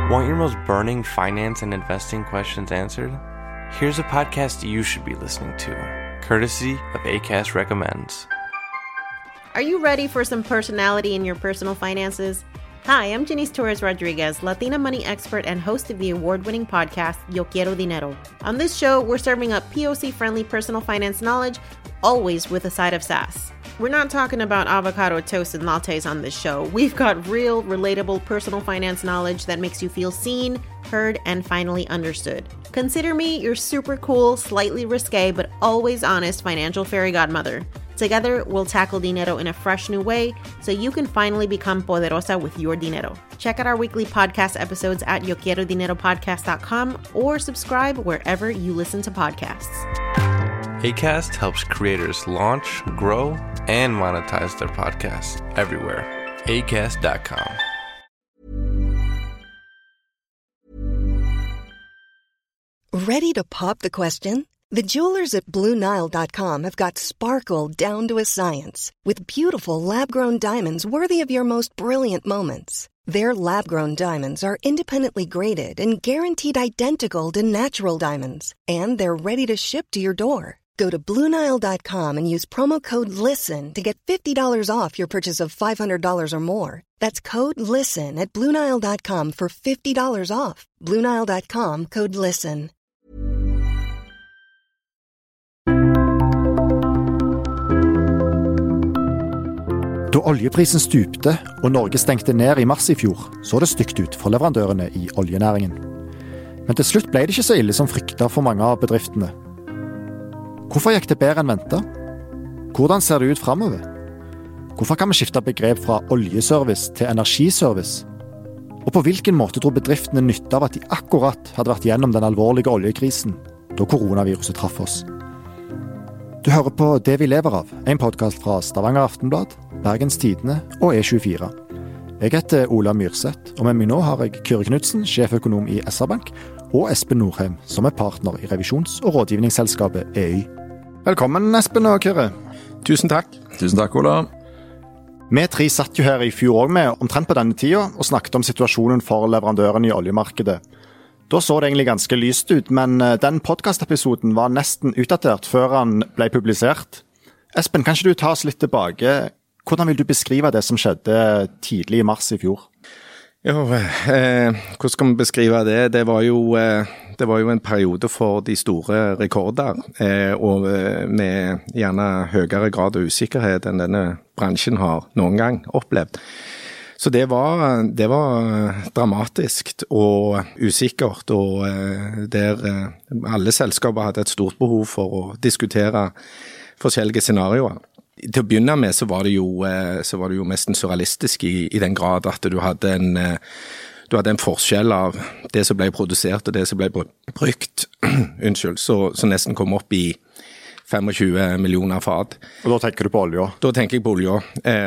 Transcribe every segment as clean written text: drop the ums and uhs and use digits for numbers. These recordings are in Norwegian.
Want your most burning finance and investing questions answered? Here's a podcast you should be listening to, courtesy of Acast Recommends. Are you ready for some personality in your personal finances? Hi, I'm Janice Torres Rodriguez, Latina money expert and host of the award-winning podcast, Yo Quiero Dinero. On this show, we're serving up POC-friendly personal finance knowledge, always with a side of sass. We're not talking about avocado toast and lattes on this show. We've got real, relatable personal finance knowledge that makes you feel seen, heard, and finally understood. Consider me your super cool, slightly risque, but always honest financial fairy godmother. Together, we'll tackle dinero in a fresh new way so you can finally become poderosa with your dinero. Check out our weekly podcast episodes at yoquierodineropodcast.com or subscribe wherever you listen to podcasts. Acast helps creators launch, grow, and monetize their podcasts everywhere. Acast.com. Ready to pop the question? The jewelers at BlueNile.com have got sparkle down to a science with beautiful lab-grown diamonds worthy of your most brilliant moments. Their lab-grown diamonds are independently graded and guaranteed identical to natural diamonds, and they're ready to ship to your door. Go to BlueNile.com and use promo code LISTEN to get $50 off your purchase of $500 or more. That's code LISTEN at BlueNile.com for $50 off. BlueNile.com, code LISTEN. Da oljeprisen stupte og Norge stengte ned i mars i fjor, så det stygt ut for leverandørene i oljenæringen. Men til slutt ble det ikke så ille som fryktet for mange av bedriftene. Hvorfor gikk det bedre enn ventet? Hvordan ser det ut fremover? Hvorfor kan vi skifte begrep fra oljeservice til energiservice? Og på hvilken måte tror bedriftene nytte av at de akkurat hadde vært gjennom den alvorlige oljekrisen da koronaviruset traff oss? Du hører på Det vi lever av, en podcast fra Stavanger Aftenblad, Bergens Tidende og E24. Jeg heter Ola Myrseth, og med meg nå har jeg Kyrre Knudsen, sjeføkonom i SR-Bank, og Espen Norheim, som er partner i revisjons- og rådgivningsselskapet EY. Velkommen, Espen og Kyrre. Tusen takk. Tusen takk, Ola. Vi tre satt jo her i fjor også med omtrent på denne tida og snakket om situasjonen for leverandørene i oljemarkedet. Da så det egentlig ganske lyst ut, men den podcastepisoden var nesten utdatert før han ble publisert. Espen, kan ikke du ta oss litt tilbake? Hvordan vil du beskrive det som skjedde tidlig i mars i fjor? Jo, hvordan skal vi beskrive det? Det var jo en periode for de store rekorder, og med gjerne høyere grad av usikkerhet enn denne bransjen har noen gang opplevd. Så det var dramatisk og usikkert, og der alle selskaper hadde et stort behov for å diskutere forskjellige scenarioer. Til å begynne med så var det jo mest surrealistisk i den grad at du hadde en forskjell av det som ble produsert og det som ble brukt, så nesten kom opp i 25 millioner fat. Og da tenker du på olja? Da tenker jeg på olja,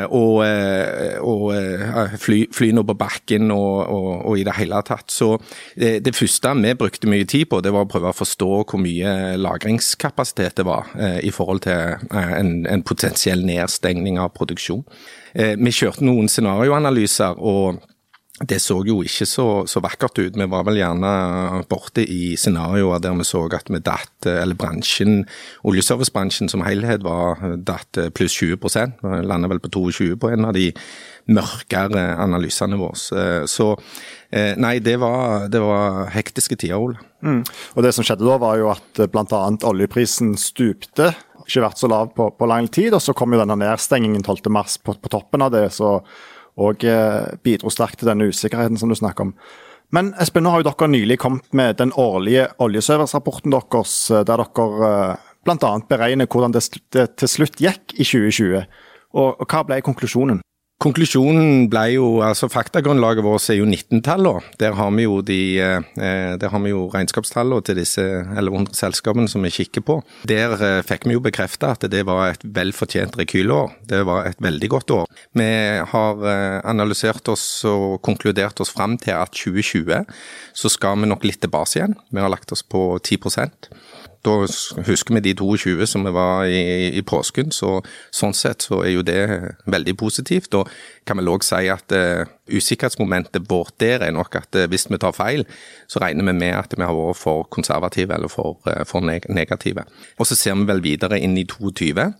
og flyene på bakken og i det hele tatt. Så det første vi brukte mye tid på, det var å prøve å forstå hvor mye lagringskapasitet det var i forhold til en potensiell nedstengning av produksjon. Vi kjørte noen scenarioanalyser, og det så jo ikke så vakkert ut. Vi var vel gjerne borte i scenarioer der vi så at vi datt, eller bransjen, oljeservicebransjen som helhet var datt pluss 20%. Vi landet vel på 22 på en av de mørkere analysene våre. Så nei, det var hektiske tider, Ole. Og det som skjedde da var jo at blant annet oljeprisen stupte, ikke vært så lav på lang tid, og så kom jo denne nedstengingen 12. mars på toppen av det, og bidro sterkt til denne usikkerheten som du snakker om. Men Espen, nå har jo dere nylig kommet med den årlige oljeservice-rapporten deres, der dere blant annet beregner hvordan det til slutt gikk i 2020. Og hva ble konklusjonen? Konklusjonen ble jo, altså faktagrunnlaget vårt jo 19-tallet. Der har vi jo regnskapstallene til disse 1100 selskapene som vi kikker på. Der fikk vi jo bekreftet at det var et velfortjent rekylår. Det var et veldig godt år. Vi har analysert oss og konkludert oss frem til at 2020 så skal vi nok litt tilbake igjen. Vi har lagt oss på 10%. da husker vi de 22 som vi var i påsken, så sånn sett så jo det veldig positivt, og kan vel også si at usikkerhetsmomentet vårt der nok at hvis vi tar feil, så regner vi med at vi har vært for konservative eller for negative. Og så ser vi vel videre inn i 21,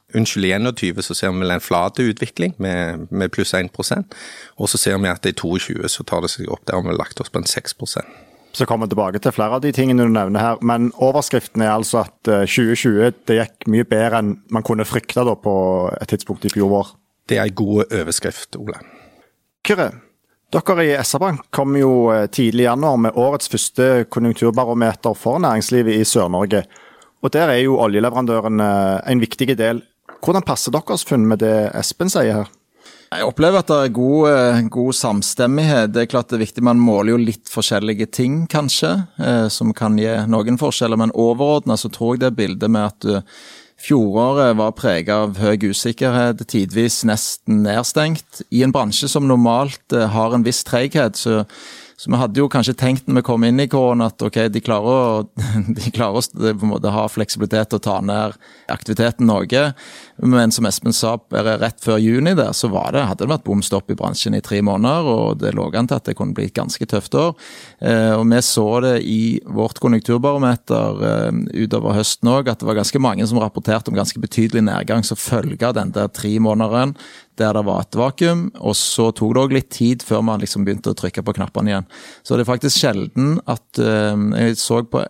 så ser vi vel en flate utvikling med pluss 1%, og så ser vi at i 22 så tar det seg opp der, og vi har lagt oss på en 6%. Så kommer vi tilbake til flere av de tingene du nevner her, men overskriften altså at 2020 det gikk mye bedre enn man kunne frykte da på et tidspunkt i fjor vår. Det en god overskrift, Ole. Kyrre, dere i SR-Bank kom jo tidlig i januar med årets første konjunkturbarometer for næringslivet i Sør-Norge, og der jo oljeleverandøren en viktig del. Hvordan passer deres funn med det Espen sier her? Jeg opplever at det god samstemmighet. Det klart det viktig, man måler jo litt forskjellige ting kanskje, som kan gi noen forskjeller, men overordnet så tror jeg det bildet med at fjoråret var preget av høy usikkerhet, tidvis nesten nedstengt. I en bransje som normalt har en viss treghet, så vi hadde jo kanskje tenkt når vi kom inn i korona at ok, de klarer å på en måte ha fleksibilitet til å ta ned aktiviteten noe, men som Espen sa, rett før juni der, så hadde det vært bomstopp i bransjen i 3 måneder, og det lå an til at det kunne bli et ganske tøft år. Og vi så det i vårt konjunkturbarometer utover høsten også, at det var ganske mange som rapporterte om ganske betydelig nedgang som følge av den der 3 månederen, der det var et vakuum, og så tok det også litt tid før man liksom begynte å trykke på knappene igjen. Så det faktisk sjelden at jeg så på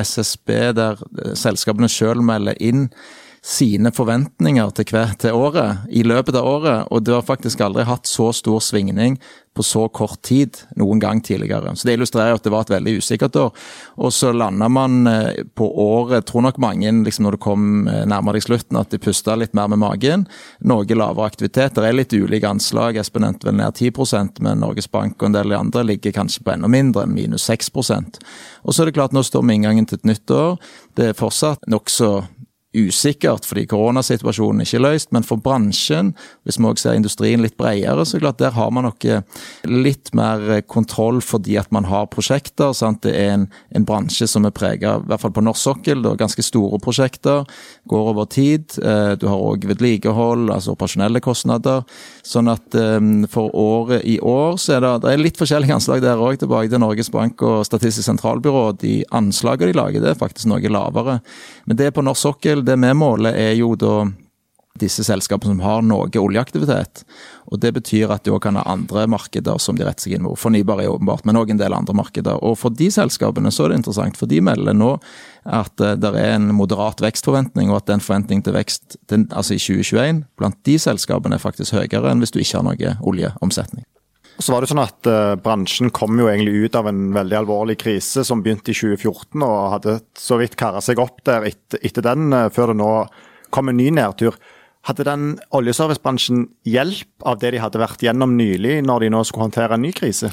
SSB der selskapene selv melder inn sine forventninger til året, i løpet av året, og det har faktisk aldri hatt så stor svingning på så kort tid noen gang tidligere. Så det illustrerer at det var et veldig usikkert år. Og så landet man på året, tror nok mange, liksom når det kom nærmere i slutten, at de pustet litt mer med magen. Noe lavere aktivitet. Det litt ulike anslag. Espen nevnte vel ned 10%, men Norges Bank og en del andre ligger kanskje på enda mindre, enn minus 6%. Og så det klart, nå står vi inngangen til et nytt år. Det fortsatt nok så usikkert, fordi koronasituasjonen ikke løst, men for bransjen, hvis vi også ser industrien litt bredere, så klart der har man nok litt mer kontroll fordi at man har prosjekter, sant? Det en bransje som preget, i hvert fall på norsk sokkel, det ganske store prosjekter, går over tid, du har også vedlikehold, altså operasjonelle kostnader, sånn at for året i år, så det litt forskjellige anslag der også, tilbake til Norges Bank og Statistisk sentralbyrå, de anslagene de lager, det faktisk noe lavere, men det på norsk sokkel, det vi måler jo da disse selskapene som har noe oljeaktivitet, og det betyr at de også kan ha andre markeder som de retter seg inn mot. Fornybar åpenbart, men også en del andre markeder. Og for de selskapene så det interessant, for de melder nå at det en moderat vekstforventning, og at den forventning til vekst, altså i 2021, blant de selskapene faktisk høyere enn hvis du ikke har noe oljeomsetning. Så var det sånn at bransjen kom jo egentlig ut av en veldig alvorlig krise som begynte i 2014 og hadde så vidt karret seg opp der etter den, før det nå kom en ny nedtur. Hadde den oljeservicebransjen hjelp av det de hadde vært gjennom nylig når de nå skulle håndtere en ny krise?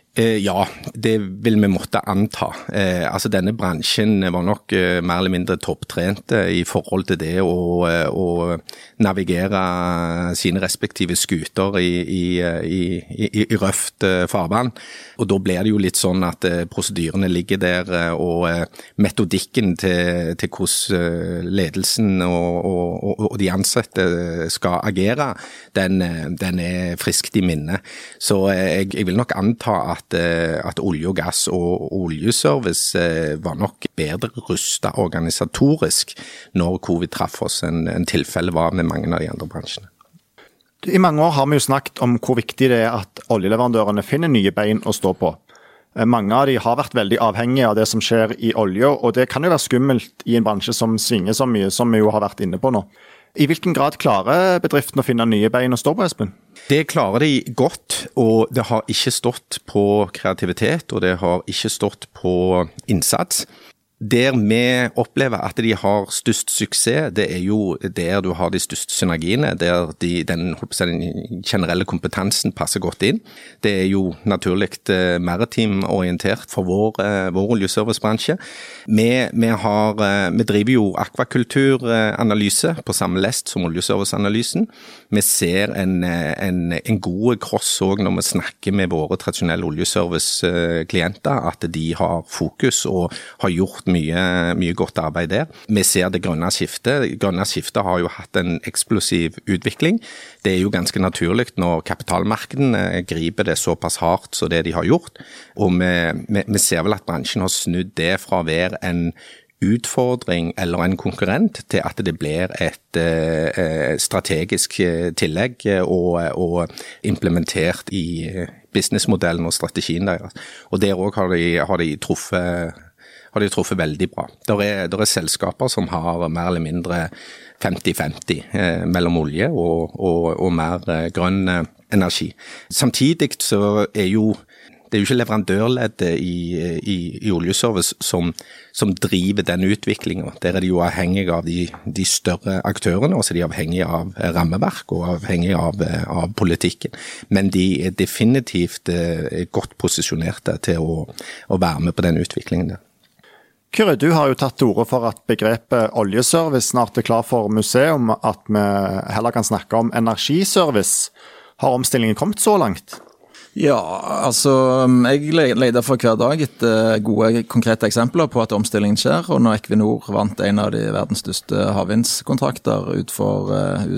Ja, det vil vi måtte anta. Altså denne bransjen var nok mer eller mindre topptrent i forhold til det å navigere sine respektive skuter i røft farvann. Og da blir det jo litt sånn at prosedyrene ligger der, og metodikken til hvordan ledelsen og de ansatte skal agere, den friskt i minne. Så jeg vil nok anta at olje og gass og oljeservice var nok bedre rustet organisatorisk når covid traff oss enn tilfellet var med mange av de andre bransjene. I mange år har vi jo snakket om hvor viktig det at oljeleverandørene finner nye bein å stå på. Mange av de har vært veldig avhengige av det som skjer i olje, og det kan jo være skummelt i en bransje som svinger så mye som vi jo har vært inne på nå. I hvilken grad klarer bedriften å finne nye bein å stå på, Espen? Det klarer de godt, og det har ikke stått på kreativitet, og det har ikke stått på innsats. Der vi opplever at de har størst suksess, det jo der du har de største synergiene, der den generelle kompetansen passer godt inn. Det jo naturlig maritim-orientert for vår oljeservicebransje. Vi driver jo akvakulturanalyse på samme lest som oljeserviceanalysen. Vi ser en god cross også når vi snakker med våre tradisjonelle oljeservice-klienter, at de har fokus og har gjort mye godt arbeid der. Vi ser det grønne skiftet. Grønne skiftet har jo hatt en eksplosiv utvikling. Det er jo ganske naturlig når kapitalmarkedene griper det såpass hardt som det de har gjort. Og vi ser vel at bransjen har snudd det fra å være en utfordring eller en konkurrent til at det blir et strategisk tillegg og implementert i businessmodellen og strategien deres. Og der også har de truffet veldig bra. Der er selskaper som har mer eller mindre 50-50 mellom olje og mer grønn energi. Samtidig så det er jo ikke leverandørleddet i oljeservice som driver den utviklingen. Der er de jo avhengige av de større aktørene, og så er de avhengige av rammeverk og avhengige av politikken. Men de er definitivt godt posisjonerte til å være med på den utviklingen der. Kyrre, du har jo tatt til orde for at begrepet oljeservice snart er klar for museum, at vi heller kan snakke om energiservice. Har omstillingen kommet så langt? Ja, altså jeg leder for hver dag etter gode konkrete eksempler på at omstillingen skjer, og når Equinor vant en av de verdens største havvindskontrakter ut for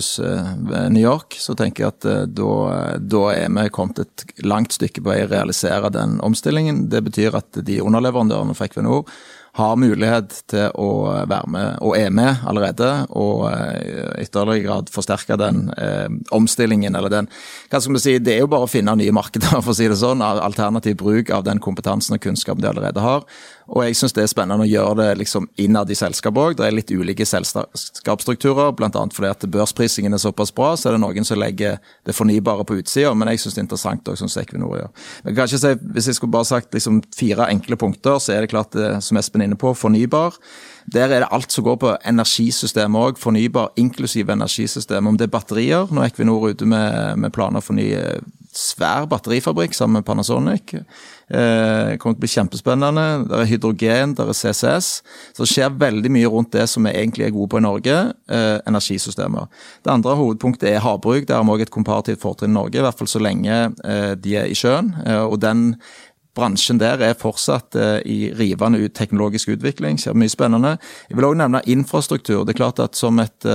New York, så tenker jeg at da er vi kommet et langt stykke på vei å realisere den omstillingen. Det betyr at de underleverandørene for Equinor har mulighet til å være med, og er med allerede, og i ytterligere grad forsterke den omstillingen, eller den, hva skal vi si, det er jo bare å finne nye markeder, for å si det sånn, alternativ bruk av den kompetansen og kunnskapen de allerede har, og jeg synes det er spennende å gjøre det liksom innad i selskap også. Det er litt ulike selskapsstrukturer, blant annet fordi at børsprisingen er såpass bra, så er det noen som legger det fornybare på utsiden, men jeg synes det er interessant også, som Equinor gjør. Men kanskje si, hvis jeg skulle bare sagt liksom 4 enkle punkter, så er det klart det, som Espen er inne på, fornybar. Der er det alt som går på energisystemet også, fornybar, inklusive energisystem. Om det er batterier, nå er Equinor ute med planer for ny svær batterifabrikk sammen med Panasonic. Det kommer til å bli kjempespennende. Der er hydrogen, der er CCS. Så det skjer veldig mye rundt det som vi egentlig er gode på i Norge, energisystemer. Det andre hovedpunktet er havbruk. Der har vi også et komparativt fortrinn i Norge, i hvert fall så lenge de er i sjøen. Og den bransjen der er fortsatt i rivende teknologisk utvikling, så det er mye spennende. Jeg vil også nevne infrastruktur. Det er klart at som et,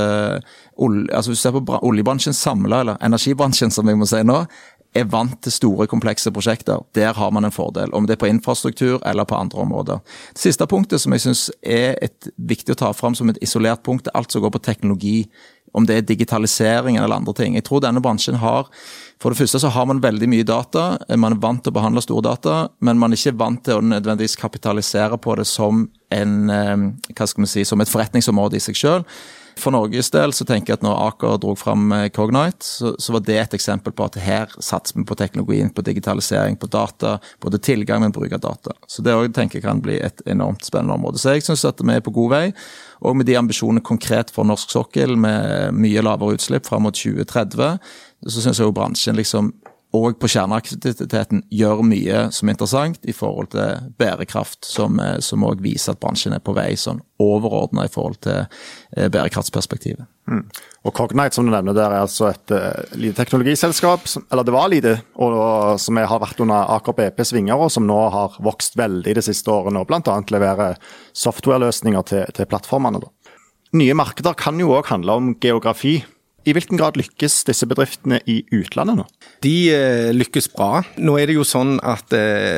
hvis du ser på oljebransjen samlet, eller energibransjen som jeg må si nå, er vant til store, komplekse prosjekter. Der har man en fordel, om det er på infrastruktur eller på andre områder. Det siste punktet som jeg synes er viktig å ta fram som et isolert punkt, er alt som går på teknologi, om det er digitaliseringen eller andre ting. Jeg tror denne bransjen har, for det første så har man veldig mye data, man er vant til å behandle store data, men man er ikke vant til å nødvendigvis kapitalisere på det som som et forretningsområde i seg selv. For Norges del så tenker jeg at når Aker drog frem Cognite, så var det et eksempel på at her satser vi på teknologien, på digitalisering, på data, både tilgang med bruk av data. Så det også, tenker jeg kan bli et enormt spennende område. Så jeg synes at vi er på god vei, og med de ambisjonene konkret for norsk sokkel, med mye lavere utslipp frem mot 2030, så synes jeg jo bransjen liksom og på kjerneaktiviteten gjør mye som er interessant i forhold til bærekraft, som også viser at bransjen er på vei sånn overordnet i forhold til bærekraftsperspektivet. Og Cognite, som du nevner der, er altså et lite teknologiselskap, eller det var lite, og som har vært under Aker BPs vinger, og som nå har vokst veldig de siste årene, og blant annet leverer softwareløsninger til plattformene. Nye markeder kan jo også handle om geografi. I hvilken grad lykkes disse bedriftene i utlandet nå? De lykkes bra. Nå er det jo sånn at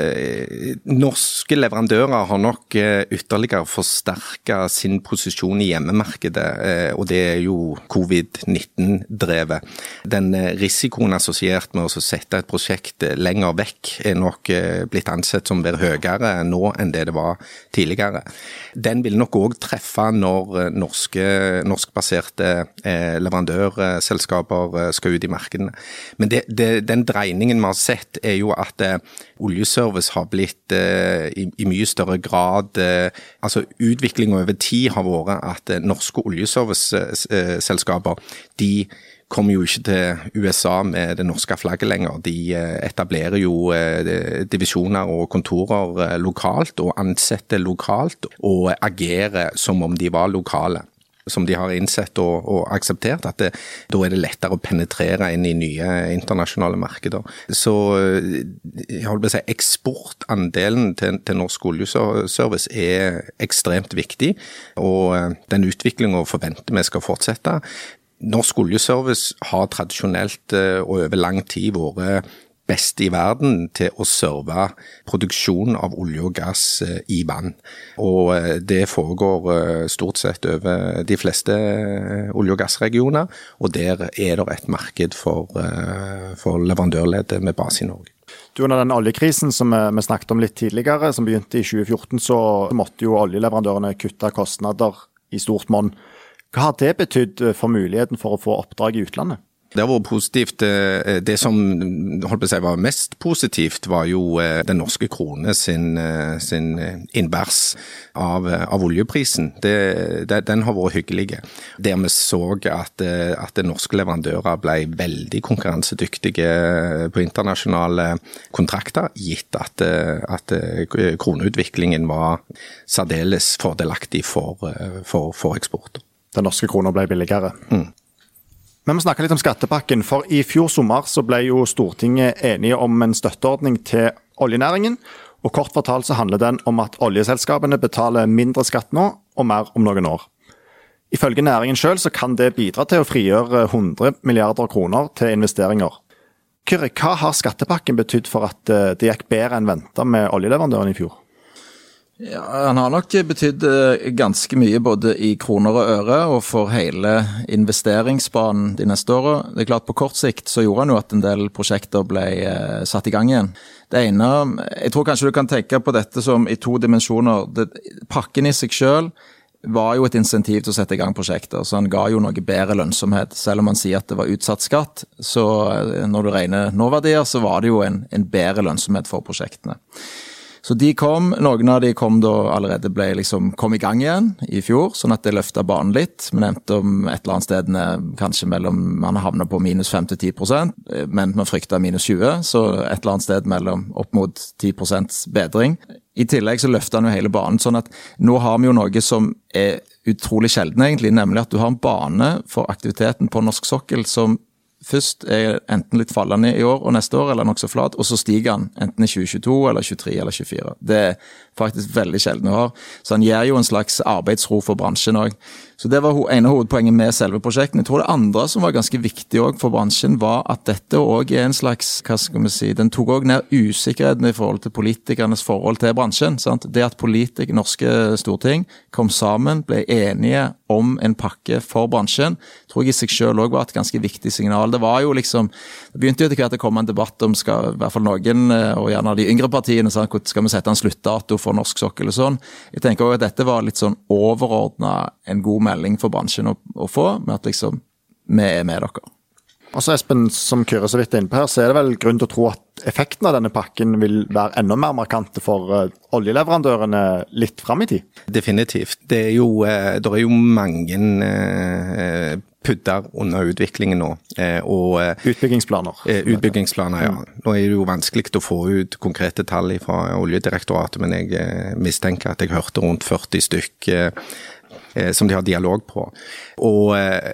norske leverandører har nok ytterligere forsterket sin posisjon i hjemmemarkedet, og det er jo covid-19-drevet. Den risikoen assosiert med å sette et prosjekt lenger vekk er nok blitt ansett som mer høyere nå enn det var tidligere. Den vil nok også treffe når norskbaserte leverandørselskaper skal ut i markedene. Men den dreiningen vi har sett er jo at oljeservice har blitt i mye større grad, altså utviklingen over tid har vært at norske oljeserviceselskaper, de kommer jo ikke til USA med det norske flagget lenger. De etablerer jo divisjoner og kontorer lokalt og ansetter lokalt og agerer som om de var lokale. som de har innsett og akseptert, at da er det lettere å penetrere inn i nye internasjonale markeder. Så jeg holder på å si, eksportandelen til norsk oljeservice er ekstremt viktig, og den utviklingen forventer vi skal fortsette. Norsk oljeservice har tradisjonelt og over lang tid vært best i verden til å serve produksjon av olje og gass i vann. Og det foregår stort sett over de fleste olje- og gassregioner, og der er det et marked for leverandørleddet med base i Norge. Under den oljekrisen som vi snakket om litt tidligere, som begynte i 2014, så måtte jo oljeleverandørene kutte kostnader i stort monn. Hva har det betydd for muligheten for å få oppdrag i utlandet? Det har vært positivt. Det som holdt på å si var mest positivt var jo den norske krone sin innbærs av oljeprisen. Den har vært hyggelig. Der vi så at norske leverandører ble veldig konkurransedyktige på internasjonale kontrakter, gitt at kroneutviklingen var særdeles fordelaktig for eksport. Den norske kronen ble billigere. Vi må snakke litt om skattepakken, for i fjor sommer så ble jo Stortinget enige om en støtteordning til oljenæringen, og kort fortalt så handler den om at oljeselskapene betaler mindre skatt nå og mer om noen år. Ifølge næringen selv så kan det bidra til å frigjøre 100 milliarder kroner til investeringer. Kyrre, hva har skattepakken betydd for at det gikk bedre enn ventet med oljeleverandøren i fjor? Ja, han har nok betydd ganske mye både i kroner og øre og for hele investeringsbanen de neste årene. Det er klart på kort sikt så gjorde han jo at en del prosjekter ble satt i gang igjen. Det ene, jeg tror kanskje du kan tenke på dette som i to dimensjoner. Pakken i seg selv var jo et insentiv til å sette i gang prosjekter, så han ga jo noe bedre lønnsomhet. Selv om han sier at det var utsatt skatt, så når du regner nåverdier så var det jo en bedre lønnsomhet for prosjektene. Så de kom, noen av de kom da allerede kom i gang igjen i fjor, sånn at det løftet banen litt. Vi nevnte om et eller annet sted kanskje man havner på minus 5-10%, men man frykter minus 20%, så et eller annet sted mellom opp mot 10% bedring. I tillegg så løfter han jo hele banen, sånn at nå har vi jo noe som er utrolig sjelden egentlig, nemlig at du har en bane for aktiviteten på norsk sokkel som først er enten litt fallende i år og neste år, eller nok så flat, og så stiger han enten i 2022, eller 23, eller 24. Det er faktisk veldig sjelden å ha. Så han gir jo en slags arbeidsro for bransjen også. Så det var ene hovedpoenget med selve prosjekten. Jeg tror det andre som var ganske viktig også for bransjen, var at dette også er en slags, hva skal vi si, den tok også ned usikkerheten i forhold til politikernes forhold til bransjen. Sant? Det at norske storting kom sammen, ble enige om en pakke for bransjen, tror jeg i seg selv også var et ganske viktig signal. Det var jo det begynte jo etter hvert å komme en debatt om, i hvert fall noen, og gjerne de yngre partiene, skal vi sette en sluttdato for norsk sokkel og sånn. Jeg tenker også at dette var litt sånn overordnet en god melding for bransjen å få, med at vi er med dere. Og så Espen, som Kyrre så vidt inne på her, så er det vel grunn til å tro at effekten av denne pakken vil være enda mer markante for oljeleverandørene litt frem i tid? Definitivt. Det er jo mange pudder under utviklingen nå. Og utbyggingsplaner. Utbyggingsplaner, ja. Nå er det jo vanskelig å få ut konkrete tall fra Oljedirektoratet, men jeg mistenker at jeg hørte rundt 40 stykk som de har dialog på. Og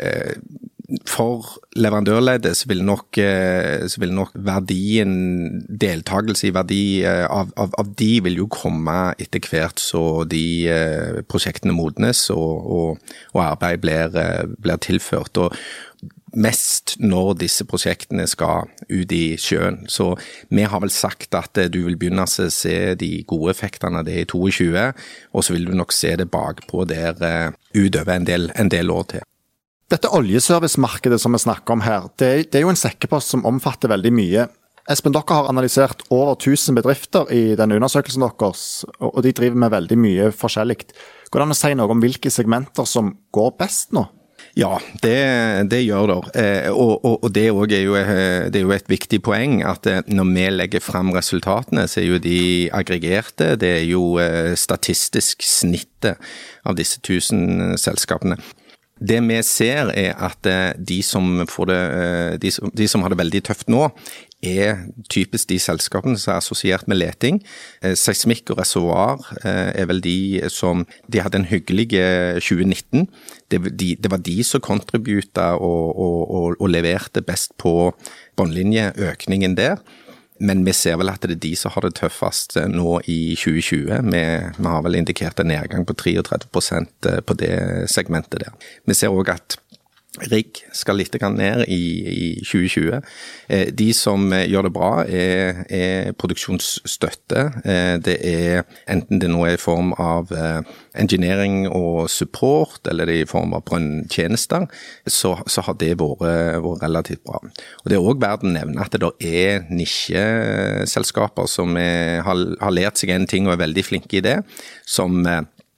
for leverandørleddet så vil nok verdien, deltakelse i verdi av de vil jo komme etter hvert så de prosjektene modnes og arbeid blir tilført. Og mest når disse prosjektene skal ut i sjøen. Så vi har vel sagt at du vil begynne å se de gode effektene det i 2022, og så vil du nok se det bakpå der utover en del år til. Dette oljeservicemarkedet som vi snakker om her, det er jo en sekkepost som omfatter veldig mye. Espen, dere har analysert over 1000 bedrifter i denne undersøkelsen deres, og de driver med veldig mye forskjellig. Går det an å si noe om hvilke segmenter som går best nå? Ja, det gjør det. Og det er jo et viktig poeng at når vi legger frem resultatene, så er jo de aggregerte. Det er jo statistisk snittet av disse 1000 selskapene. Det vi ser er at de som har det veldig tøft nå, typisk de selskapene som assosiert med leting. Seismikk og reservoir vel de som, de hadde en hyggelig 2019. Det var de som kontributa og leverte best på båndlinjeøkningen der. Men vi ser vel at det de som har det tøffest nå i 2020. Vi har vel indikert en nedgang på 33% på det segmentet der. Vi ser også at rigg skal litt ned i 2020. De som gjør det bra er produksjonsstøtte. Det enten det nå i form av engineering og support, eller det i form av brønntjenester, så har det vært relativt bra. Og det også verdt å nevne at det nisjeselskaper som har lært seg en ting og veldig flinke i det, som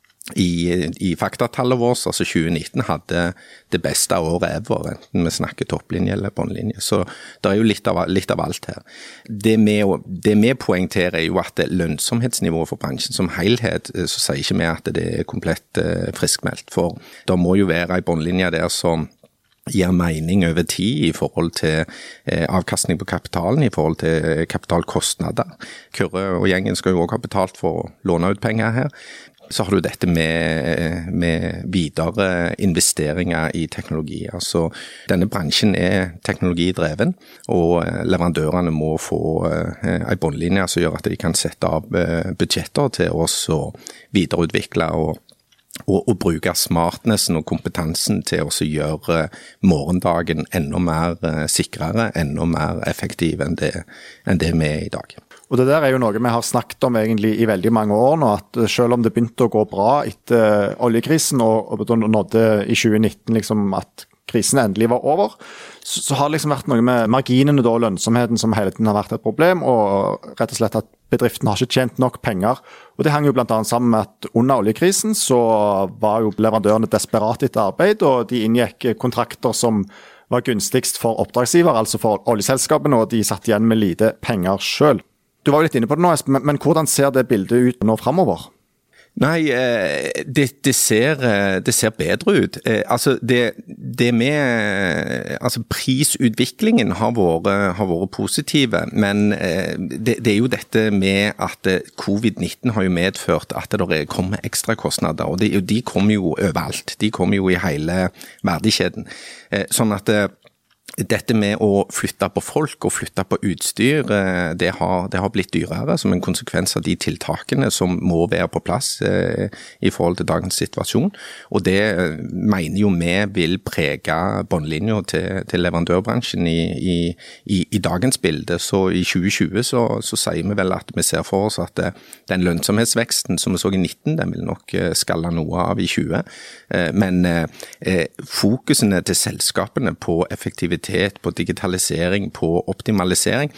i faktatallet vårt, altså 2019, hadde det beste året ever, enten vi snakker topplinje eller båndlinje. Så det jo litt av alt her. Det vi poengterer jo at lønnsomhetsnivået for bransjen som helhet, så sier ikke vi at det komplett friskmeldt, for det må jo være en båndlinje der som gir mening over tid i forhold til avkastning på kapitalen, i forhold til kapitalkostnader. Kyrre og gjengen skal jo også ha betalt for å låne ut penger her. Så har du dette med videre investeringer i teknologi. Altså, denne bransjen teknologidreven, og leverandørene må få en båndlinje som gjør at de kan sette av budsjetter til oss og videreutvikle og bruke smartnessen og kompetansen til å gjøre morgendagen enda mer sikrere, enda mer effektiv enn det vi i dag. Og det der jo noe vi har snakket om egentlig i veldig mange år nå, at selv om det begynte å gå bra etter oljekrisen og nådde i 2019 liksom at krisen endelig var over, så har det liksom vært noe med marginene da, lønnsomheten som hele tiden har vært et problem, og rett og slett at bedriften har ikke tjent nok penger. Og det hang jo blant annet sammen med at under oljekrisen så var jo leverandørene desperate etter arbeid, og de inngikk kontrakter som var gunstigst for oppdragsgiver, altså for oljeselskapene, og de satt igjen med lite penger selv. Du var jo litt inne på det nå, Espen, men hvordan ser det bildet ut nå fremover? Nei, det ser bedre ut. Altså prisutviklingen har vært positive, men det jo dette med at covid-19 har jo medført at det kommer ekstra kostnader, og de kommer jo overalt. De kommer jo i hele verdikjeden. Sånn at dette med å flytte på folk og flytte på utstyr, det har blitt dyrere som en konsekvens av de tiltakene som må være på plass i forhold til dagens situasjon. Og det mener jo vi vil prege båndlinjen til leverandørbransjen i dagens bilde. Så i 2020 så sier vi vel at vi ser for oss at den lønnsomhetsveksten som vi så i 19, den vil nok skalle noe av i 20. Men fokusene til selskapene på effektivitet, på digitalisering, på optimalisering,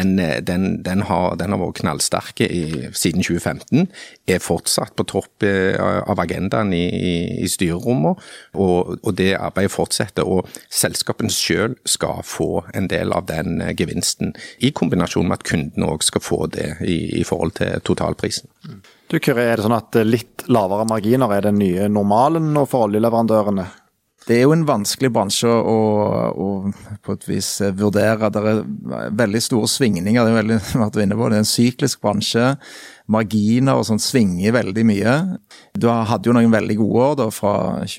den har vært knallsterke siden 2015, fortsatt på topp av agendaen i styrerommet, og det arbeidet fortsetter, og selskapene selv skal få en del av den gevinsten, i kombinasjon med at kundene også skal få det i forhold til totalprisen. Du, Kyrre, det sånn at litt lavere marginer den nye normalen nå for oljeleverandørene? Det jo en vanskelig bransje å på et vis vurdere. Det veldig store svingninger, det veldig vært inne på. Det en syklisk bransje, marginer og sånt svinger veldig mye. Du hadde jo noen veldig gode år da, fra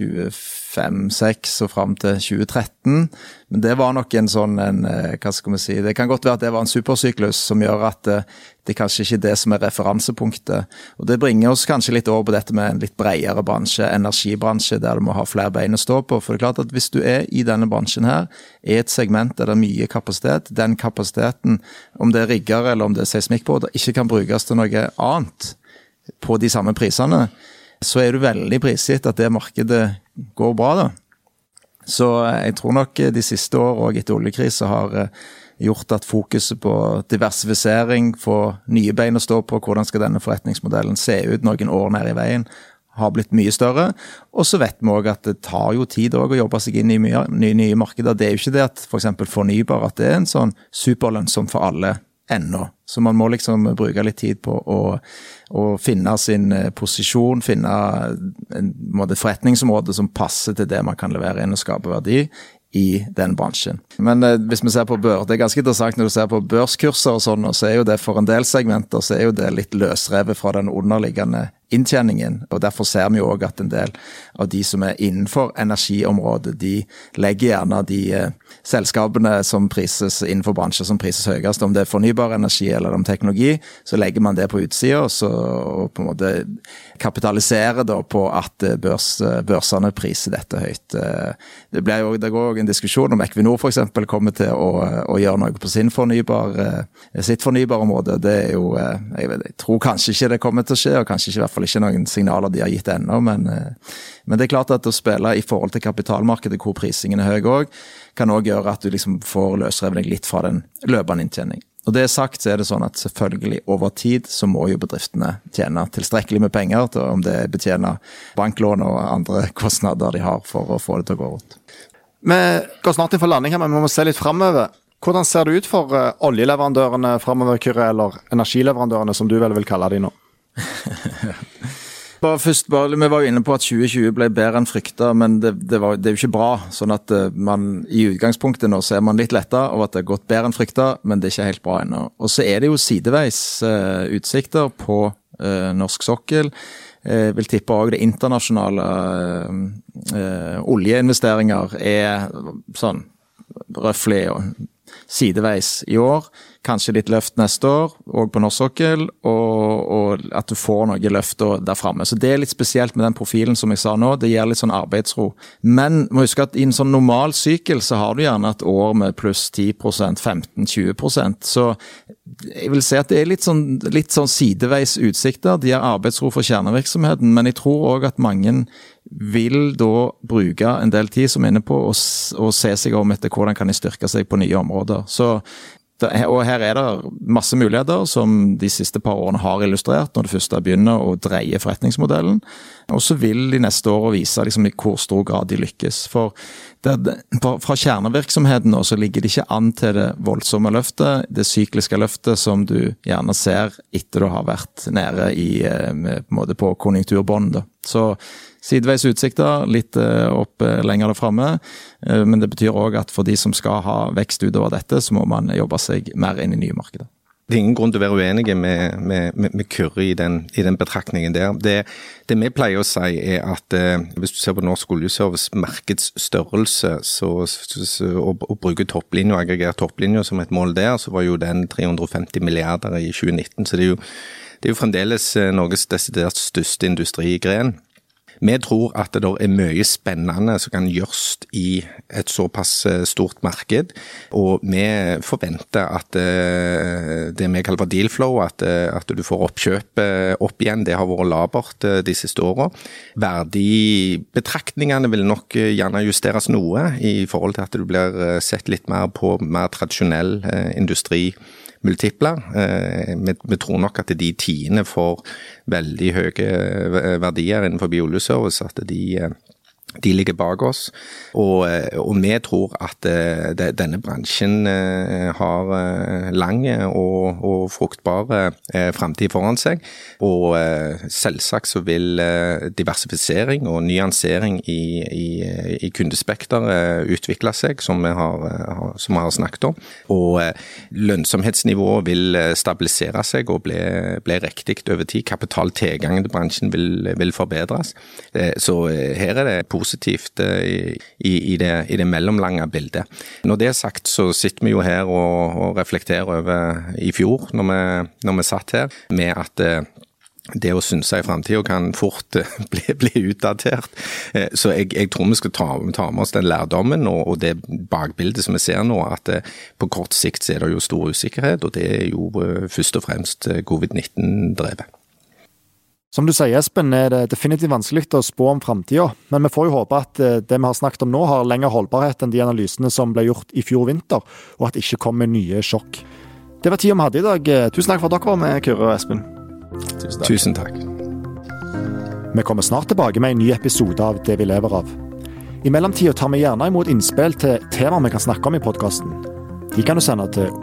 2005-2006 og frem til 2013, men det var nok hva skal vi si, det kan godt være at det var en supersyklus som gjør at det kanskje ikke det som referansepunktet, og det bringer oss kanskje litt over på dette med en litt bredere bransje, energibransje, der du må ha flere bein å stå på, for det klart at hvis du i denne bransjen her, et segment der det mye kapasitet, den kapasiteten, om det rigger eller om det seismikkbåter, ikke kan brukes til noe annet på de samme prisene, så du veldig prisgitt at det markedet går bra da. Så jeg tror nok de siste år og etter oljekrise har gjort at fokuset på diversifisering, få nye bein å stå på, hvordan skal denne forretningsmodellen se ut noen år ned i veien, har blitt mye større. Og så vet vi også at det tar jo tid å jobbe seg inn i nye markeder. Det jo ikke det at for eksempel fornybar, at det en sånn superlønnsom for alle ennå. Så man må liksom bruke litt tid på å finne sin posisjon, finne en forretningsområde som passer til det man kan levere inn og skape verdi i den bransjen. Men hvis vi ser på børs, det ganske interessant når du ser på børskurser og sånn, og så jo det for en del segmenter, så jo det litt løsrevet fra den underliggende inntjeningen, og derfor ser vi jo også at en del av de som innenfor energiområdet, de legger gjerne de selskapene som prises innenfor bransjer som prises høyest, om det fornybar energi eller om teknologi, så legger man det på utsida, og på en måte kapitaliserer da på at børsene priser dette høyt. Det går også en diskusjon om Equinor for eksempel kommer til å gjøre noe på sitt fornybare område. Det jo, jeg tror kanskje ikke det kommer til å skje, og kanskje ikke i hvert fall ikke noen signaler de har gitt ennå, men det klart at å spille i forhold til kapitalmarkedet hvor prisingen høy også, kan også gjøre at du liksom får løsrevet deg litt fra den løpende inntjening. Og det sagt så det sånn at selvfølgelig over tid så må jo bedriftene tjene tilstrekkelig med penger til om det betjener banklån og andre kostnader de har for å få det til å gå rundt. Vi går snart inn for landing her, men vi må se litt fremover. Hvordan ser det ut for oljeleverandørene fremover, Kyrre, eller energileverandørene som du vel vil kalle de nå? Vi var jo inne på at 2020 ble bedre enn frykta, men det er jo ikke bra, sånn at man i utgangspunktet nå ser man litt lettere over at det har gått bedre enn frykta, men det er ikke helt bra ennå. Og så det jo sideveis utsikter på norsk sokkel. Vil tippe også det internasjonale oljeinvesteringer sånn røffelig sideveis i år, kanskje litt løft neste år, og på norsk sokkel, og at du får noe løft der fremme. Så det litt spesielt med den profilen som jeg sa nå, det gir litt sånn arbeidsro. Men må huske at i en sånn normal sykel så har du gjerne et år med pluss 10%, 15-20%, så jeg vil si at det litt sånn sideveis utsikter, de har arbeidsro for kjernevirksomheten, men jeg tror også at mange vil da bruke en del tid som inne på å se seg om etter hvordan kan de styrke seg på nye områder. Og her det masse muligheter som de siste par årene har illustrert når det første begynner å dreie forretningsmodellen, og så vil de neste år vise liksom, i hvor stor grad de lykkes. For fra kjernevirksomheten nå, så ligger det ikke an til det voldsomme løftet, det sykliske løftet som du gjerne ser etter du har vært nede på en måte på konjunkturbånd. Så sideveis utsikter, litt opp lenger der fremme, men det betyr også at for de som skal ha vekst utover dette, så må man jobbe seg mer inn i nye markeder. Det ingen grunn til å være uenige med Kyrre i den betraktningen der. Det vi pleier å si at hvis du ser på Norsk Oljeservice markedsstørrelse, og bruker topplinje og aggregerer topplinje som et mål der, så var jo den 350 milliarder i 2019, så det er jo fremdeles Norges desidert største industrigren. Vi tror at det mye spennende som kan gjøres i et såpass stort marked, og vi forventer at det vi kaller for deal flow, at du får oppkjøp opp igjen, det har vært labert de siste årene. Verdibetraktningene vil nok gjerne justeres noe i forhold til at du blir sett litt mer på mer tradisjonell industri, multipler. Vi tror nok at de tiende får veldig høye verdier innenfor oljeservice, at de ligger bak oss, og vi tror at denne bransjen har lange og fruktbare fremtid foran seg, og selvsagt så vil diversifisering og nyansering i kundespekter utvikle seg, som vi har snakket om, og lønnsomhetsnivået vil stabilisere seg og bli riktig over tid. Kapitaltilgangen til bransjen vil forbedres, så her det positivt i det mellomlange bildet. Når det sagt, så sitter vi jo her og reflekterer over i fjor, når vi satt her, med at det å synse i fremtiden kan fort bli utdatert. Så jeg tror vi skal ta med oss den lærdommen og det bakbildet som vi ser nå, at på kort sikt så det jo stor usikkerhet, og det jo først og fremst covid-19-drevet. Som du sier, Espen, det definitivt vanskelig å spå om fremtiden, men vi får jo håpe at det vi har snakket om nå har lengre holdbarhet enn de analysene som ble gjort i fjor vinter, og at det ikke kommer nye sjokk. Det var tiden vi hadde i dag. Tusen takk for at dere var med, Kyrre og Espen. Tusen takk. Vi kommer snart tilbake med en ny episode av Det vi lever av. I mellomtiden tar vi gjerne imot innspill til temaer vi kan snakke om i podcasten. De kan du sende til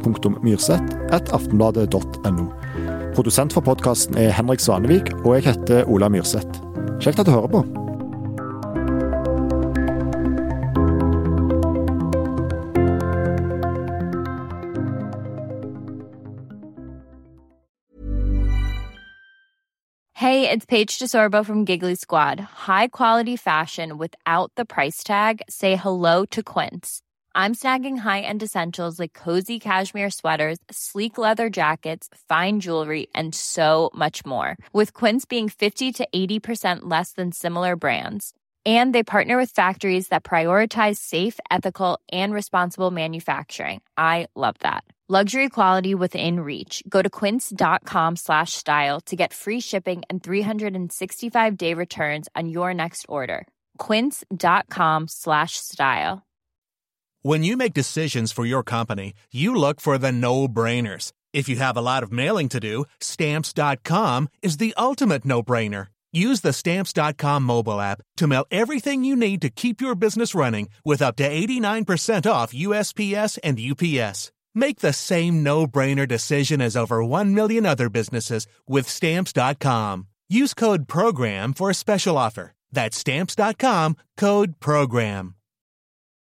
ola.myrseth@aftenbladet.no. Produsent for podcasten Henrik Svanevik, og jeg heter Ola Myrseth. Kjekt at du hører på. Hey, it's Paige DeSorbo from Giggly Squad. High quality fashion without the price tag. Say hello to Quince. I'm snagging high-end essentials like cozy cashmere sweaters, sleek leather jackets, fine jewelry, and so much more. With Quince being 50 to 80% less than similar brands. And they partner with factories that prioritize safe, ethical, and responsible manufacturing. I love that. Luxury quality within reach. Go to quince.com/style to get free shipping and 365-day returns on your next order. Quince.com/style. When you make decisions for your company, you look for the no-brainers. If you have a lot of mailing to do, Stamps.com is the ultimate no-brainer. Use the Stamps.com mobile app to mail everything you need to keep your business running with up to 89% off USPS and UPS. Make the same no-brainer decision as over 1 million other businesses with Stamps.com. Use code PROGRAM for a special offer. That's Stamps.com, code PROGRAM.